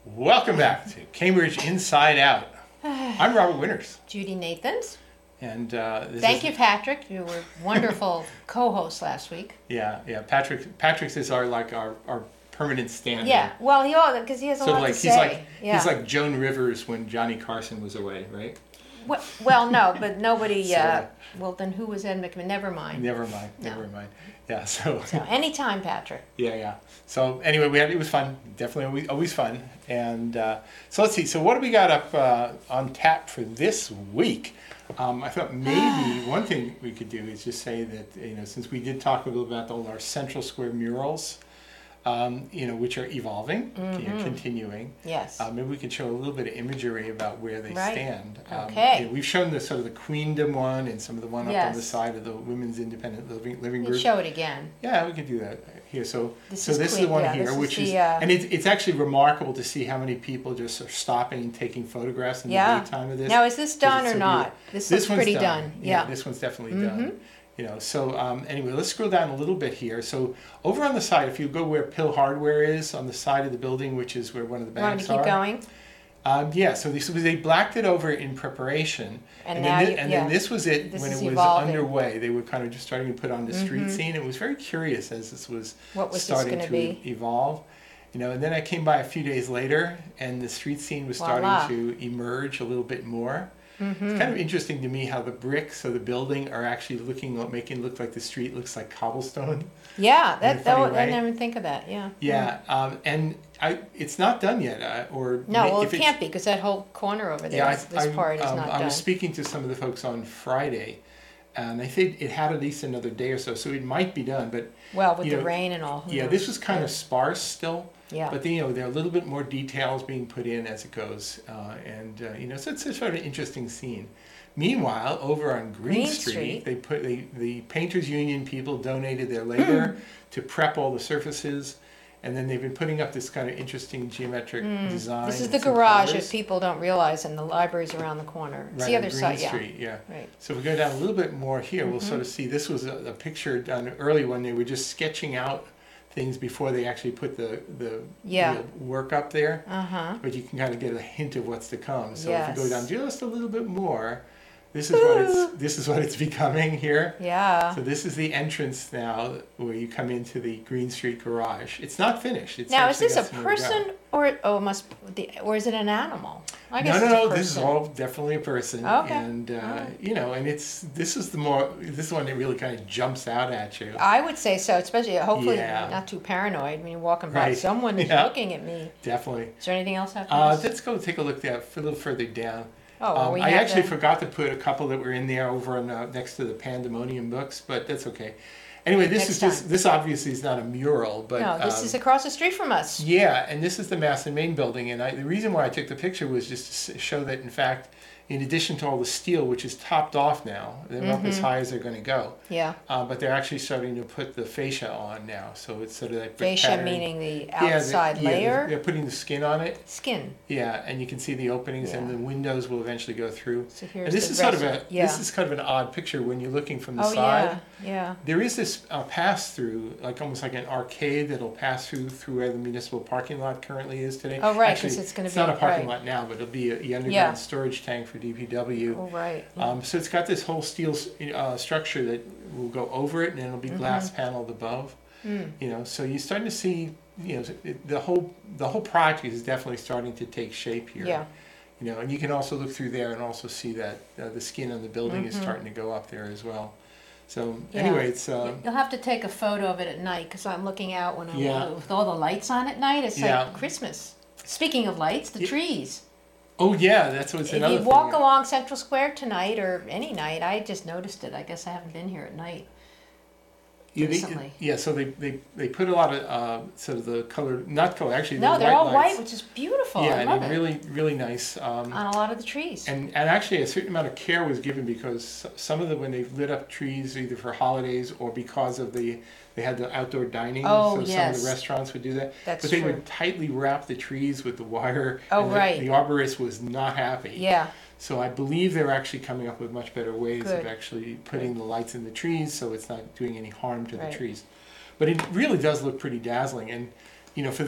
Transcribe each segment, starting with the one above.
Welcome back to Cambridge Inside Out. I'm Robert Winters. Judy Nathans. And Thank you, Patrick. You were wonderful co-host last week. Yeah. Patrick's is our permanent stand-in. Yeah, well, because he has a lot to say. He's like Joan Rivers when Johnny Carson was away, right? Well, no, but nobody. So, well, then who was Ed McMahon? Never mind. Never mind. Yeah. So anytime, Patrick. Yeah. So anyway, it was fun. Definitely always fun. And so let's see. So what do we got up on tap for this week? I thought maybe one thing we could do is just say that since we did talk a little about all our Central Square murals, which are evolving, continuing. Yes. Maybe we could show a little bit of imagery about where they stand. Okay. We've shown the sort of the Queendom one and some of the one up on the side of the Women's Independent Living Group. Show it again. Yeah, we could do that here. So this is the one here, which is, and it's actually remarkable to see how many people just are stopping and taking photographs in the daytime of this. Now, is this done or not? This looks pretty done. Yeah, this one's definitely done. So anyway, let's scroll down a little bit here. So over on the side, if you go where Pill Hardware is, on the side of the building, which is where one of the banks are. Want to keep going? So they blacked it over in preparation. And then this was it when it was underway. They were kind of just starting to put on the street scene. It was very curious as this was starting to evolve. And then I came by a few days later, and the street scene was starting to emerge a little bit more. It's kind of interesting to me how the bricks of the building are actually making it look like the street looks like cobblestone. Yeah, I never think of that. Yeah. Yeah, and it's not done yet. It can't be because that whole corner over there, this part is not done. I was speaking to some of the folks on Friday, and they said it had at least another day or so it might be done. But with the rain and all. This was kind of sparse still. Yeah. But there are a little bit more details being put in as it goes, so it's a sort of interesting scene. Meanwhile, over on Green Street, the Painters Union people donated their labor to prep all the surfaces, and then they've been putting up this kind of interesting geometric design. This is the garage, if people don't realize, and the library's around the corner. It's right, the other Green side, Street, yeah. Right. So if we go down a little bit more here, we'll sort of see this was a picture done early when they were just sketching out things before they actually put the work up there. But you can kind of get a hint of what's to come. So if you go down just a little bit more, this is what it's becoming here. Yeah. So this is the entrance now where you come into the Green Street garage. It's not finished. Now is this a person or is it an animal? I guess No. This is all definitely a person. Okay. And and this is the one that really kind of jumps out at you. I would say so, especially hopefully not too paranoid when you're walking by. Someone is looking at me. Definitely. Is there anything else after this? Let's go take a look there a little further down. I actually forgot to put a couple that were in there over on next to the Pandemonium books, but that's okay. Anyway, this obviously is not a mural, but no, this is across the street from us. Yeah, and this is the Mass and Main building, and the reason why I took the picture was just to show that, in fact, in addition to all the steel, which is topped off now, they're not as high as they're going to go. Yeah. But they're actually starting to put the fascia on now, so it's sort of that fascia pattern. Meaning the outside layer. They're putting the skin on it. Skin. Yeah, and you can see the openings, and the windows will eventually go through. So here's this is kind of an odd picture when you're looking from the side. Yeah. There is this pass through, like almost like an arcade that'll pass through where the municipal parking lot currently is today. Oh, right, because it's going to be. It's not a parking lot now, but it'll be the underground storage tank for DPW. Oh, right. So it's got this whole steel structure that will go over it, and then it'll be glass paneled above. So you're starting to see, the whole project is definitely starting to take shape here. Yeah. And you can also look through there and also see that the skin on the building is starting to go up there as well. So anyway, it's. You'll have to take a photo of it at night because I'm looking out when with all the lights on at night. It's like Christmas. Speaking of lights, the trees. Oh yeah, that's what's another thing. If you walk along Central Square tonight or any night, I just noticed it. I guess I haven't been here at night recently. So they put a lot of sort of the color, not color, actually. No, they're all lights. White, which is beautiful. Yeah, I love and really, really nice. On a lot of the trees. And actually a certain amount of care was given because some of when they've lit up trees either for holidays or because of they had the outdoor dining. Oh, so some of the restaurants would do that. But they would tightly wrap the trees with the wire. Oh, right. The arborist was not happy. Yeah. So I believe they're actually coming up with much better ways of actually putting the lights in the trees so it's not doing any harm to the trees. But it really does look pretty dazzling. And for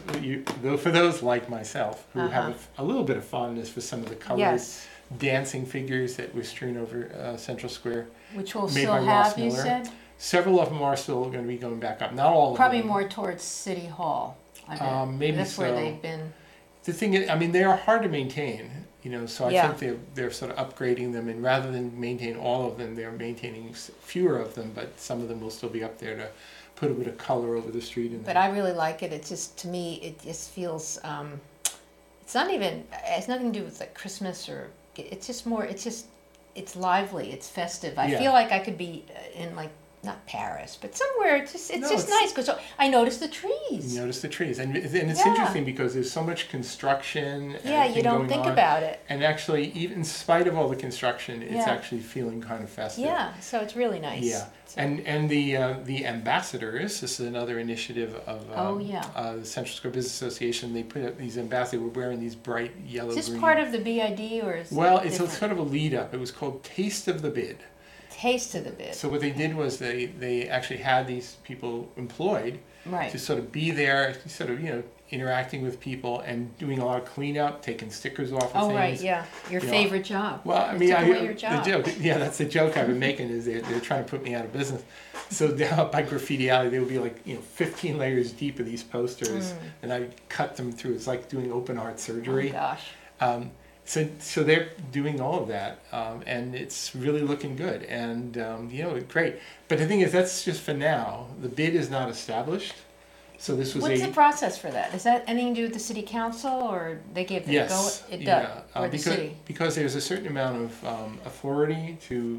those like myself who have a little bit of fondness for some of the colors, dancing figures that were strewn over Central Square, which will still have, you said? Several of them are still going to be going back up. Not all of them. Probably more towards City Hall. I bet. Maybe that's so. Where they've been. The thing is, they are hard to maintain. So I think they're sort of upgrading them, and rather than maintain all of them, they're maintaining fewer of them, but some of them will still be up there to put a bit of color over the street. But I really like it. It just, to me, it just feels, it's not even, it has nothing to do with like Christmas or, it's just more, it's lively, it's festive. I feel like I could be in like, not Paris, but somewhere. It's just nice because I noticed the trees. You notice the trees, and it's interesting because there's so much construction. Yeah, you don't think about it. And actually, even in spite of all the construction, it's actually feeling kind of festive. Yeah, so it's really nice. Yeah, and the ambassadors. This is another initiative of the Central Square Business Association. They put up these ambassadors. We're wearing these bright yellow. Is this green. part of the BID or is it's sort of a lead up. It was called Taste of the Bid. Taste of the Bid. So what they did was they actually had these people employed to sort of be there, sort of interacting with people and doing a lot of cleanup, taking stickers off of things. Oh right, yeah, your favorite job. Well, your job. The joke, that's the joke I've been making is they're trying to put me out of business. So down by Graffiti Alley, they would be like 15 layers deep of these posters, and I cut them through. It's like doing open heart surgery. Oh gosh. So they're doing all of that, and it's really looking good, and great. But the thing is, that's just for now. The bid is not established, so this was. What's the process for that? Is that anything to do with the city council, or they gave the go? It does, or the city? Because there's a certain amount of authority to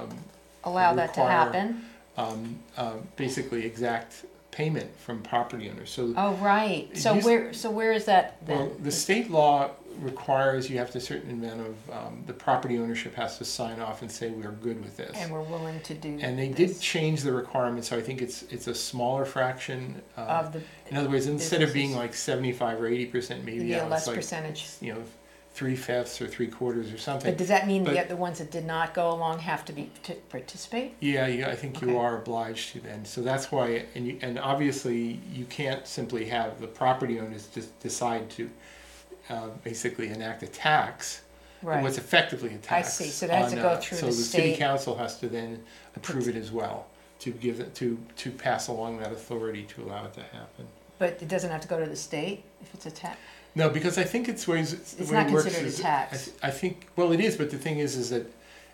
allow that to happen. Basically, exact payment from property owners. So. Oh right. So where is that then? Well, the state law requires you have to a certain amount of the property ownership has to sign off and say we're good with this, and we're willing to do. And they did change the requirement, so I think it's a smaller fraction of the. In other words, instead of being like 75 or 80%, maybe a less like, percentage. 3/5 or 3/4 or something. But does that mean the ones that did not go along have to participate? Yeah, I think you are obliged to then. So that's why, and obviously you can't simply have the property owners just decide to basically enact a tax. Right. What's effectively a tax. I see. So that has to go through the state. So the city council has to then approve it as well to give it to pass along that authority to allow it to happen. But it doesn't have to go to the state if it's a tax. No, because I think it's ways. It's not considered a tax. I think it is, but the thing is that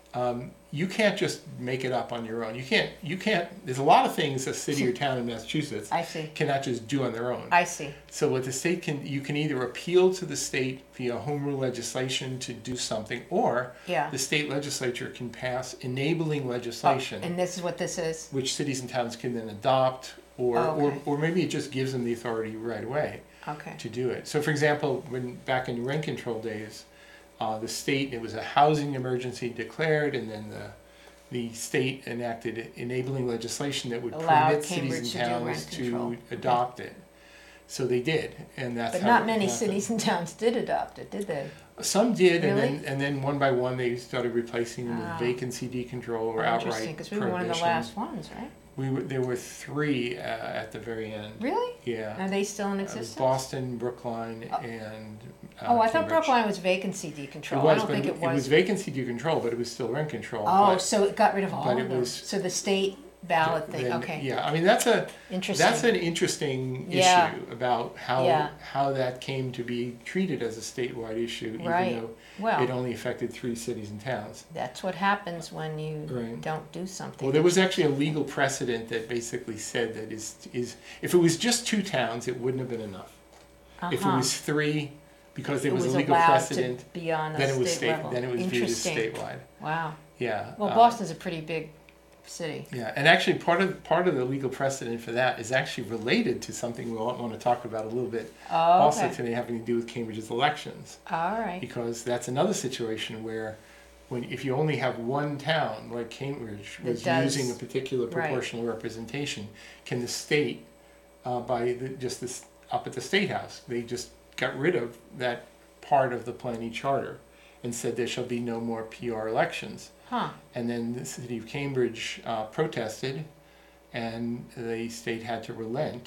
you can't just make it up on your own. You can't. There's a lot of things a city or town in Massachusetts cannot just do on their own. I see. So what the state you can either appeal to the state via home rule legislation to do something, or the state legislature can pass enabling legislation. And this is what this is. Which cities and towns can then adopt, or maybe it just gives them the authority right away. To do it. So, for example, back in rent control days, the state, it was a housing emergency declared, and then the state enacted enabling legislation that would permit cities and towns to adopt it. So they did, and that's. But not many cities and towns did adopt it, did they? Some did, really? and then one by one they started replacing them with vacancy decontrol or outright. Interesting, because we were one of the last ones, right? There were 3 at the very end. Really? Yeah. Are they still in existence? Boston, Brookline, and. I thought Brookline was vacancy decontrol. I don't think it was. It was vacancy decontrol, but it was still rent control. Oh, so it got rid of all of them. So the state ballot thing. Then, okay. Yeah, I mean that's an interesting issue about how that came to be treated as a statewide issue, even though it only affected 3 cities and towns. That's what happens when you don't do something. Well, there was actually a legal precedent that basically said that if it was just 2 towns, it wouldn't have been enough. If it was 3, because there was a legal precedent, then it was viewed as statewide. Wow. Yeah. Well, Boston's a pretty big city. Yeah, and actually part of the legal precedent for that is actually related to something we want to talk about a little bit also today, having to do with Cambridge's elections. All right. Because that's another situation where if you only have one town, like Cambridge was using a particular proportional representation, can the state, up at the State House, they just got rid of that part of the planning charter and said there shall be no more PR elections. And then the city of Cambridge protested, and the state had to relent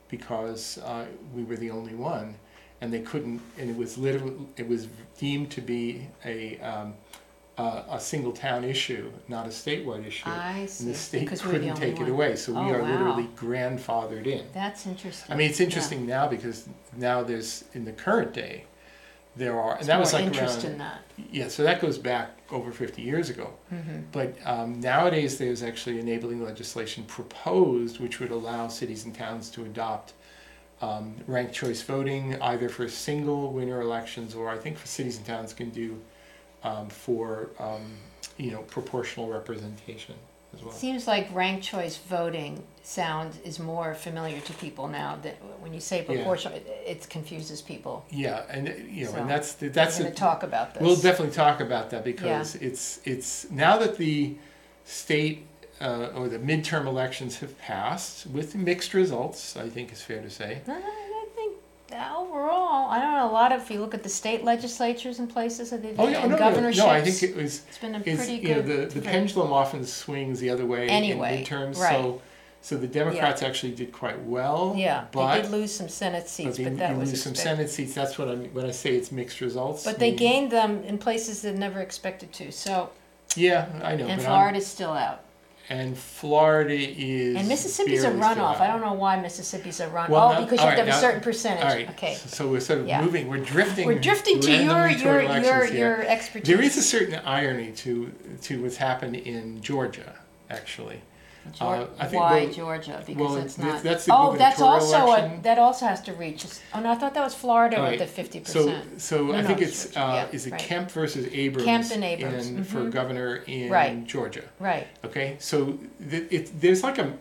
because we were the only one, and they couldn't. And it was deemed to be a single town issue, not a statewide issue. I see. And the state couldn't take it away, so we are literally grandfathered in. That's interesting. I mean, it's interesting now because now there's, in the current day, there are, and It's that was more like interest around, in that. yeah, so that goes back over 50 years ago. Mm-hmm. But nowadays there's actually enabling legislation proposed which would allow cities and towns to adopt ranked choice voting either for single winner elections, or I think for cities and towns can do for proportional representation as well. It seems like ranked choice voting is more familiar to people now. That when you say proportional, it confuses people. Yeah, and So, and that's we're going to talk about this. We'll definitely talk about that because it's now that the state or the midterm elections have passed with mixed results, I think is fair to say. I think overall, I don't know, if you look at the state legislatures and places, and governorships. No, I think it's been a pretty good. The pendulum often swings the other way in midterms. Right. So the Democrats actually did quite well. Yeah, but they did lose some Senate seats, but that was some Senate seats. That's what when I say it's mixed results. But they gained them in places they never expected to. So. Yeah, I know. And Florida's still out. And Florida is. And Mississippi's a runoff. I don't know why Mississippi's a runoff. Because you have to have a certain percentage. All right. Okay. So we're sort of moving. We're drifting. We're drifting to your expertise. There is a certain irony to what's happened in Georgia, actually. I think, why Georgia? Because it's not. That's the gubernatorial election. That also has to reach. Oh no, I thought that was Florida with the 50%. So I think it's Kemp versus Abrams. Kemp and Abrams for governor in Georgia. Right. Okay, so there's like a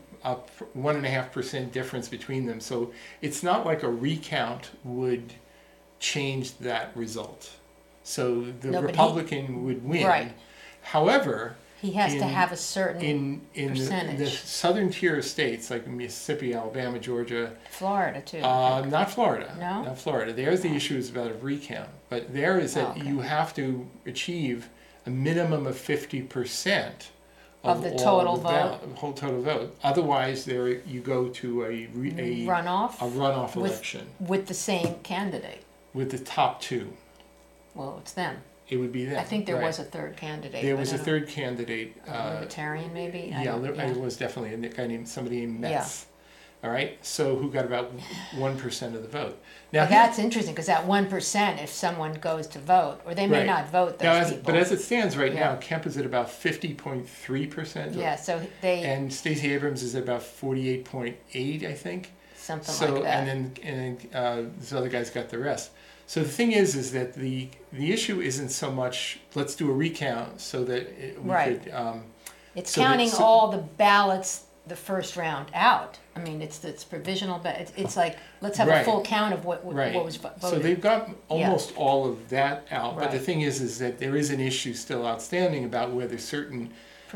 1.5% difference between them. So it's not like a recount would change that result. So the Republican would win. Right. However. He has to have a certain percentage. The southern tier of states like Mississippi, Alabama, Georgia. Florida, too. Not Florida. No? Not Florida. There's the issue is about a recount. But there is that you have to achieve a minimum of 50% of the total vote. Whole total vote. Otherwise, you go to a runoff. A runoff election. With the same candidate. With the top two. Well, it's them. It would be them. I think there was a third candidate. There was a third candidate. Libertarian, maybe? It was definitely a guy somebody named Metz. All right, so who got about 1% of the vote. Now that's interesting because that 1%, if someone goes to vote, or they may not vote those people. But as it stands right now, Kemp is at about 50.3%. Yeah, so and Stacey Abrams is at about 48.8, I think. Something like that. And then this other guy's got the rest. So the thing is that the issue isn't so much let's do a recount so that we could. It's counting all the ballots the first round out. I mean, it's provisional, but it's like let's have a full count of what was voted. So they've got almost all of that out, but the thing is that there is an issue still outstanding about whether certain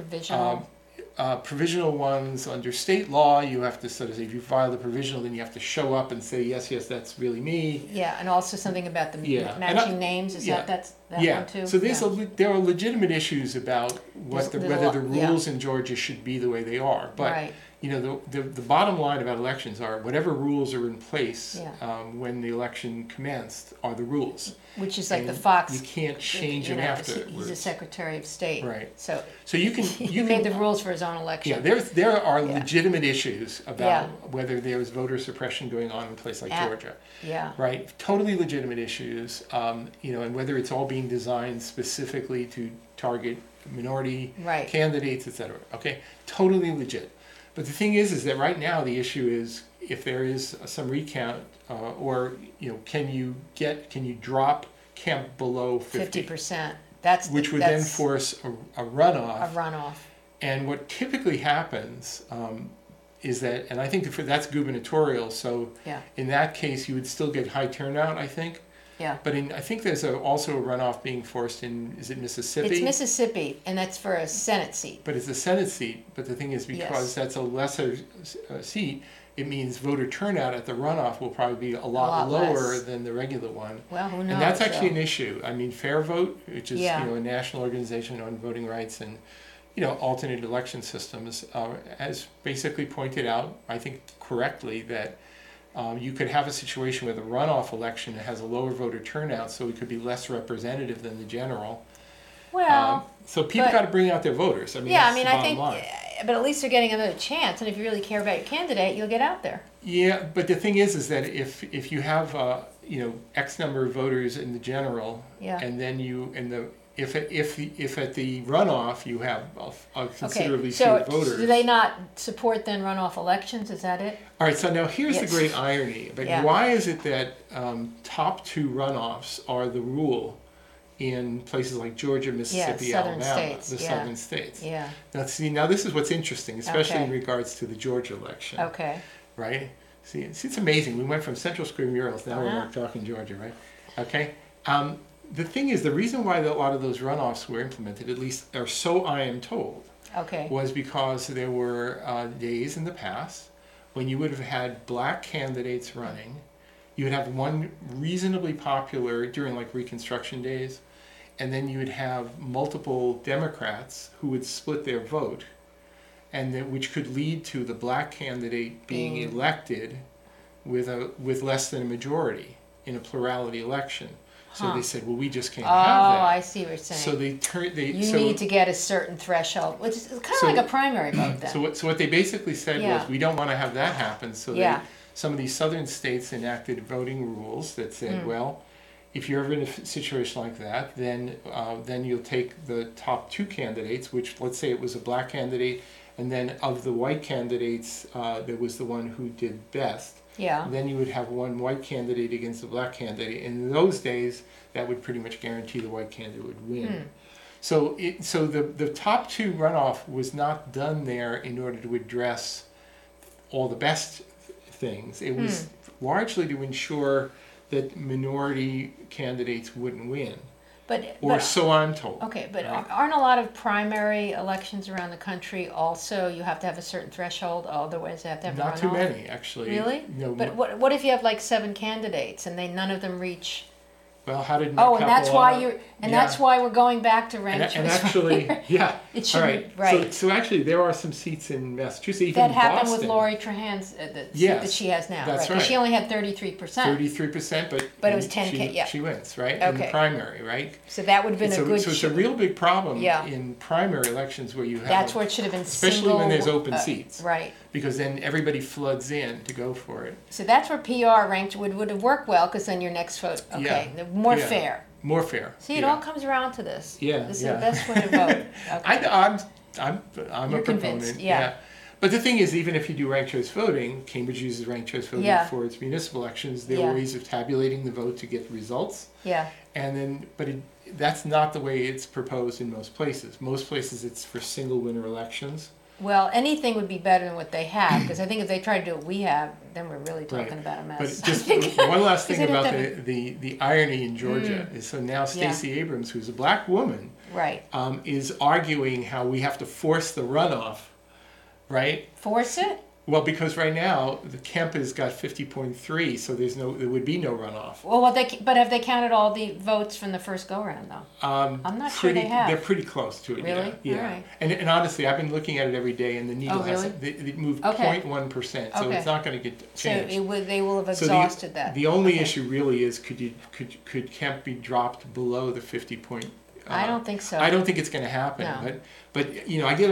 provisional ones under state law, you have to sort of say, if you file the provisional, then you have to show up and say, yes, that's really me. Yeah, and also something about the matching names. Is that's that one too? So there are legitimate issues about whether the rules in Georgia should be the way they are. But the bottom line about elections are whatever rules are in place when the election commenced are the rules. Which is like the Fox. You can't change them afterwards. He's a Secretary of State. Right. So you can. He made the rules for his own election. Yeah, there are legitimate issues about whether there was voter suppression going on in a place like Georgia. Yeah. Right. Totally legitimate issues. And whether it's all being designed specifically to target minority candidates, etc. Okay. Totally legit. But the thing is that right now the issue is if there is some recount, can you drop Kemp below 50%? Which would then force a runoff. A runoff. And what typically happens is that, and I think that's gubernatorial. So in that case, you would still get high turnout, I think. Yeah. But I think there's also a runoff being forced is it Mississippi? It's Mississippi, and that's for a Senate seat. But it's a Senate seat. But the thing is, because that's a lesser seat, it means voter turnout at the runoff will probably be a lot lower than the regular one. Well, who knows? And that's actually an issue. I mean, Fair Vote, which is a national organization on voting rights and alternate election systems, has basically pointed out, I think correctly, that you could have a situation where the runoff election has a lower voter turnout, so it could be less representative than the general. Well, so people got to bring out their voters. I mean, yeah, that's I mean, the I bottom think, line. But at least they're getting another chance. And if you really care about your candidate, you'll get out there. Yeah, but the thing is that if you have X number of voters in the general, and then if at the runoff you have a considerably fewer voters. So do they not support then runoff elections? Is that it? All right. So now here's the great irony. But why is it that top two runoffs are the rule in places like Georgia, Mississippi, Alabama, the southern states? Yeah. Now this is what's interesting, especially in regards to the Georgia election. Okay. Right? See, it's amazing. We went from Central Square murals, now we're talking Georgia, right? Okay. The thing is, the reason why a lot of those runoffs were implemented, at least, or so I am told, was because there were days in the past when you would have had black candidates running. You would have one reasonably popular during like Reconstruction days, and then you would have multiple Democrats who would split their vote, and which could lead to the black candidate being elected with less than a majority in a plurality election. So they said, well, we just can't have that. Oh, I see what you're saying. So you need to get a certain threshold, which is kind of like a primary vote then. So what they basically said was, we don't want to have that happen. So some of these southern states enacted voting rules that said, well, if you're ever in a situation like that, then you'll take the top two candidates, which let's say it was a black candidate, and then of the white candidates, there was the one who did best. Yeah. Then you would have one white candidate against a black candidate. And in those days, that would pretty much guarantee the white candidate would win. So the top two runoff was not done there in order to address all the best things. It was largely to ensure that minority candidates wouldn't win. But so I'm told. Okay, but aren't a lot of primary elections around the country also, you have to have a certain threshold, otherwise you have to have Not too many, actually. Really? No. But what if you have like 7 candidates and none of them reach? Well, how did and that's why that's why we're going back to ranked choice. And actually, it should be right. So actually, there are some seats in Massachusetts, even that happened Boston. with Lori Trahan's seat that she has now. That's right. Because she only had 33%. 33%, but it was 10K. She wins, right? In the primary, right? So that would have been a good. So it's a real big problem in primary elections where you have. That's where it should have been. Especially when there's open seats, right? Because then everybody floods in to go for it. So that's where PR ranked would have worked well, because then your next vote, more fair. More fair. See, it all comes around to this. Yeah, this is the best way to vote. Okay. I'm You're a proponent. Convinced, yeah. But the thing is, even if you do ranked choice voting, Cambridge uses ranked choice voting for its municipal elections. There are ways of tabulating the vote to get results. Yeah. And then, that's not the way it's proposed in most places. Most places, it's for single winner elections. Well, anything would be better than what they have, because I think if they try to do what we have, then we're really talking about a mess. But just one last thing about the irony in Georgia is, so now Stacey Abrams, who's a black woman, is arguing how we have to force the runoff, right? Force it? Well, because right now the Kemp has got 50.3, so there would be no runoff. Well, but have they counted all the votes from the first go round though? I'm not sure they have. They're pretty close to it. Really? Yeah. All right. And honestly, I've been looking at it every day, and the needle it moved 0.1%, so it's not going to get changed. So they will have exhausted that. The only issue really is could Kemp be dropped below the 50 point? I don't think so. I don't think it's going to happen. No. But I get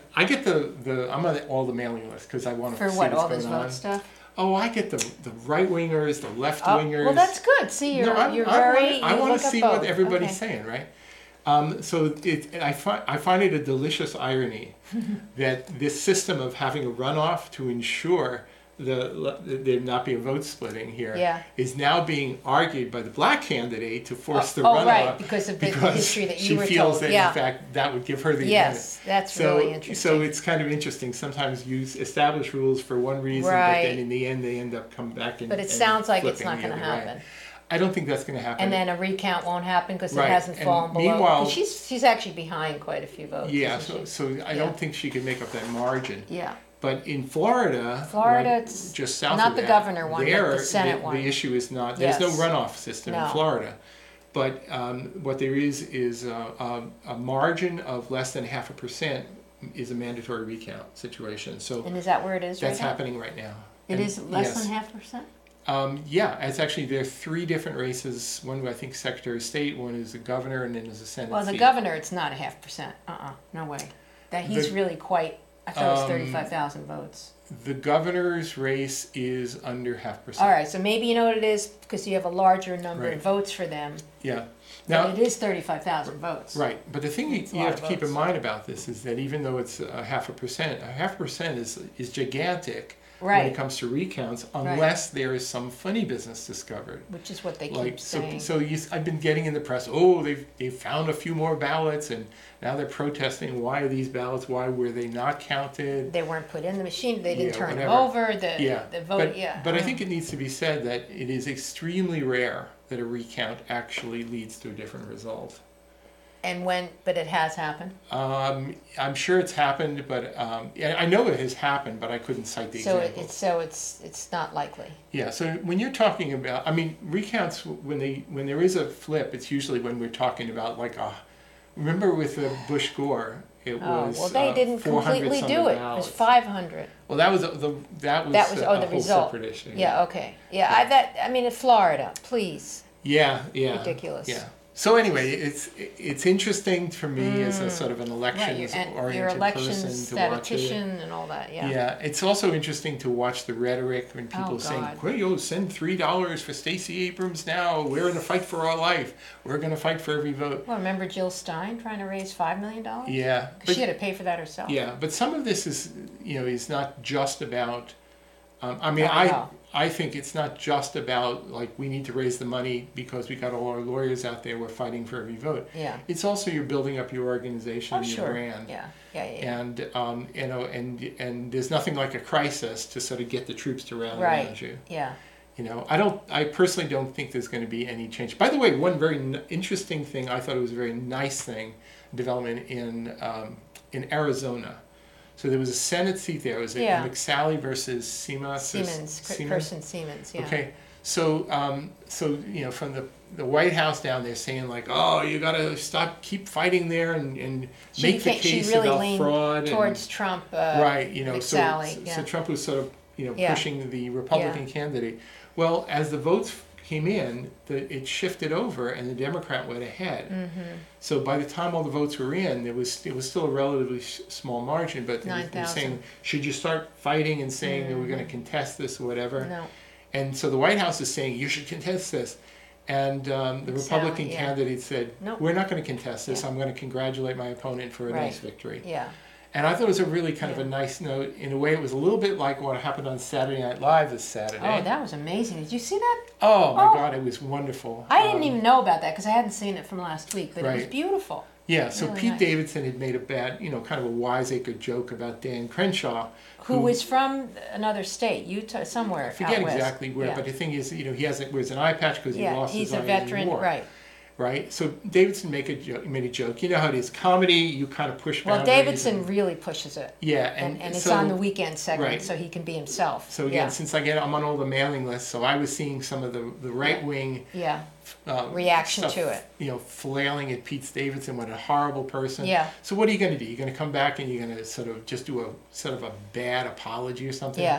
I'm on all the mailing lists because I want to see what's going on. For what, all this vote stuff? Oh, I get the right wingers, the left wingers. Well, that's good. See, I want to see what everybody's saying, right? So I find it a delicious irony that this system of having a runoff to ensure there not be a vote splitting here is now being argued by the black candidate to force the runoff. Right, because of the history that you were told. She feels that, in fact, that would give her the advantage. That's really interesting. So it's kind of interesting. Sometimes you establish rules for one reason, but then in the end they end up coming back and But it sounds like it's not going to happen. I don't think that's going to happen. And then a recount won't happen because it hasn't fallen below. Meanwhile, she's actually behind quite a few votes. Yeah, so I don't think she can make up that margin. Yeah. But in Florida, it's just south not of the governor one, but the Senate one. The issue is not, there's no runoff system in Florida. But what there is a margin of less than 0.5% is a mandatory recount situation. So and is that where it is right now? That's happening right now. It is less than 0.5%? Yeah, it's actually, there are 3 different races. One, I think, Secretary of State, one is the governor, and then there's a Senate Well, the seat. governor, it's not a 0.5%. No way. That he's really quite, I thought it was 35,000 votes. The governor's race is under 0.5%. All right, so maybe you know what it is because you have a larger number of votes for them. Yeah. Now, it is 35,000 votes. Right, but the thing you have to keep in mind about this is that even though it's 0.5% is gigantic when it comes to recounts, unless there is some funny business discovered. Which is what they keep saying. So I've been getting in the press, they've found a few more ballots, and now they're protesting, why are these ballots, why were they not counted? They weren't put in the machine, they didn't turn them over, the vote, But I think it needs to be said that it is extremely rare that a recount actually leads to a different result. But it has happened? I'm sure it's happened, but I know it has happened, but I couldn't cite the example. So it's not likely. Yeah. So when you're talking about, recounts, when there is a flip, it's usually when we're talking about remember with Bush Gore, it was well, they didn't completely do it. Ballots. It was 500. Well, that was the whole result. Separate issue. Yeah. Okay. Yeah. In Florida, please. Yeah. Ridiculous. Yeah. So anyway, it's interesting for me as a sort of an elections-oriented person to watch it. And all that, yeah. Yeah, it's also interesting to watch the rhetoric when people are saying, well, send $3 for Stacey Abrams now. We're in a fight for our life. We're going to fight for every vote. Well, remember Jill Stein trying to raise $5 million? Yeah. Because she had to pay for that herself. Yeah, but some of this is not just about... I think it's not just about we need to raise the money because we got all our lawyers out there, we're fighting for every vote. Yeah. It's also you're building up your organization, your brand. Yeah. And and there's nothing like a crisis to sort of get the troops to rally around you. Yeah. I personally don't think there's going to be any change. By the way, one very interesting thing, I thought it was a very nice thing, development in Arizona. So there was a Senate seat there. Was it McSally versus Siemens? Siemens, yeah. Okay. So from the White House down there saying you got to keep fighting there and make the case really about fraud towards Trump. Right. McSally. So Trump was sort of pushing the Republican candidate. Well, as the votes came in, it shifted over, and the Democrat went ahead. Mm-hmm. So by the time all the votes were in, it was still a relatively small margin. But they were saying, should you start fighting and saying that we're going to contest this or whatever? No. And so the White House is saying you should contest this, and the Republican candidate said, nope. We're not going to contest this. I'm going to congratulate my opponent for a nice victory. Yeah. And I thought it was a really kind of a nice note. In a way, it was a little bit like what happened on Saturday Night Live this Saturday. Oh, that was amazing. Did you see that? Oh, my God, it was wonderful. I didn't even know about that because I hadn't seen it from last week, but it was beautiful. Yeah, so really Pete Davidson had made a bad, kind of a wiseacre joke about Dan Crenshaw. Who was from another state, Utah, somewhere. I forget out west. Exactly where, but the thing is, he wears an eye patch because he lost his eye in the war. He's a veteran, right? So Davidson made a joke. You know how it is. Comedy, you kind of push boundaries. Well, Davidson really pushes it. Yeah. And it's on the weekend segment, so he can be himself. So again, since I'm on all the mailing lists, so I was seeing some of the right-wing reaction stuff, to it. Flailing at Pete Davidson, what a horrible person. Yeah. So what are you going to do? You're going to come back and you're going to sort of just do a sort of a bad apology or something? Yeah.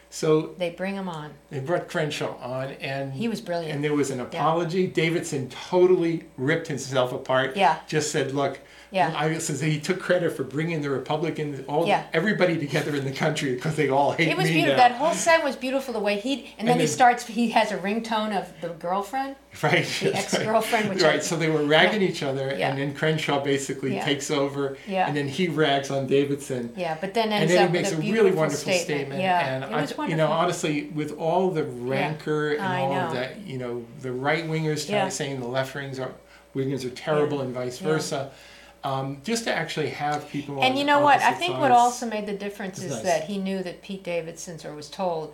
So they bring him on. They brought Crenshaw on, and he was brilliant. And there was an apology. Yeah. Davidson totally ripped himself apart. Yeah. Just said, "Look." Yeah. He took credit for bringing the Republicans, everybody together in the country because they all hate me. It was beautiful. That whole set was beautiful. The way he has a ringtone of the girlfriend. Right. The ex-girlfriend. Which right. So they were ragging each other, and then Crenshaw basically takes over, and then he rags on Davidson. Yeah, but then ends and then up he makes with a really wonderful statement. Yeah, and it was wonderful. Honestly, with all the rancor and all of that, the right wingers saying the left wingers are terrible and vice versa. Just to actually have people. And you know what? I think what also made the difference is that he knew that Pete Davidson, or was told,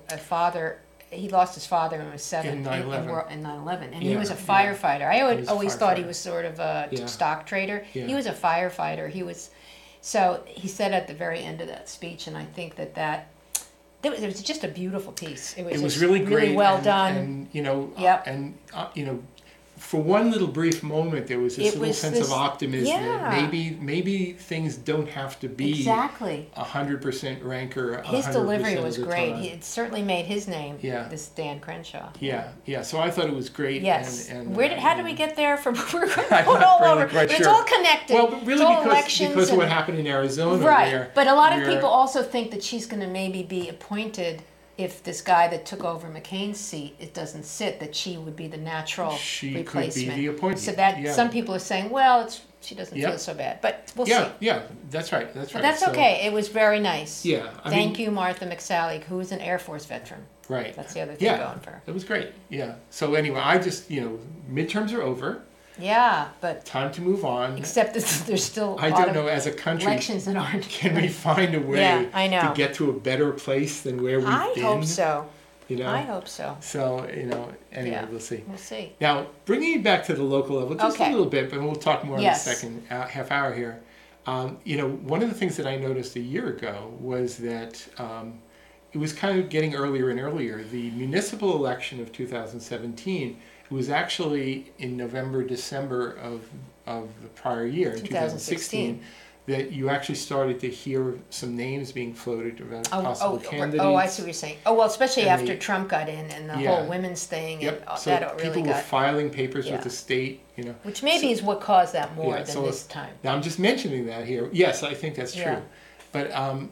he lost his father when he was 7 in 9/11, and he was a firefighter. I always thought he was sort of a stock trader. Yeah. He was a firefighter. So he said at the very end of that speech, and I think that it was just a beautiful piece. It was really great, really well done. And for one little brief moment, there was this little sense of optimism that maybe things don't have to be exactly 100% ranker. His delivery was great. It certainly made his name. Yeah. This Dan Crenshaw. Yeah. So I thought it was great. Yes. And how did we get there? From we're going all over. But it's all connected. Well, but really because of what happened in Arizona. Right. But a lot of people also think that she's going to maybe be appointed. If this guy that took over McCain's seat, it doesn't sit, that she would be the natural replacement. She could be the appointment. So that some people are saying, well, she doesn't feel so bad, but we'll see. Yeah, that's right. But that's okay. It was very nice. Yeah. Thank you, Martha McSally, who is an Air Force veteran. Right. That's the other thing going for her. It was great. Yeah. So anyway, I just midterms are over. Yeah, but time to move on. Except there's still I don't know, as a country, elections that aren't. Can we find a way to get to a better place than where we've been? I hope so. I hope so. So, anyway, we'll see. We'll see. Now, bringing it back to the local level just a little bit, but we'll talk more in the second half hour here. One of the things that I noticed a year ago was that it was kind of getting earlier and earlier. The municipal election of 2017 was actually in November, December of the prior year, in 2016. That you actually started to hear some names being floated about possible candidates. Oh, I see what you're saying. Oh, well, especially after Trump got in and the whole women's thing. Yep. And so that really people were filing papers with the state, Which maybe is what caused that more than this time. Now, I'm just mentioning that here. Yes, I think that's true. But,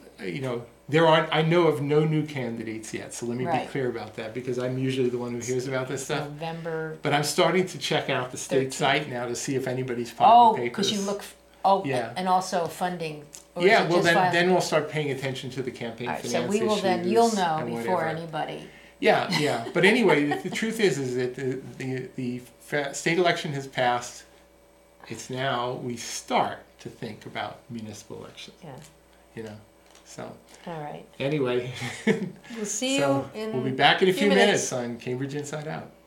I know of no new candidates yet, so let me be clear about that, because I'm usually the one who hears about this stuff. November. But I'm starting to check out the state site now to see if anybody's filing papers. Because you look... Oh, and also funding. Then we'll start paying attention to the campaign finance issues. So we will then, you'll know before anybody. Yeah. But anyway, the truth is that the state election has passed. It's now we start to think about municipal elections. Yeah. So. All right. Anyway. We'll see you we'll be back in a few minutes on Cambridge Inside Out.